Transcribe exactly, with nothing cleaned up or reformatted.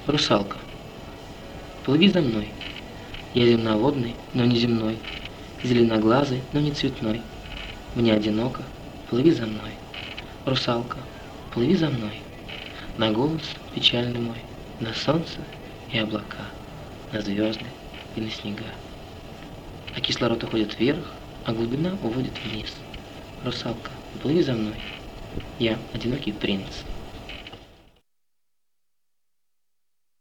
Русалка. Плыви за мной. Я земноводный, но не земной, зеленоглазый, но не цветной. Мне одиноко, плыви за мной. Русалка, плыви за мной. На голос печальный мой, на солнце и облака, на звезды и на снега. А кислород уходит вверх, а глубина уводит вниз. Русалка, плыви за мной. Я одинокий принц.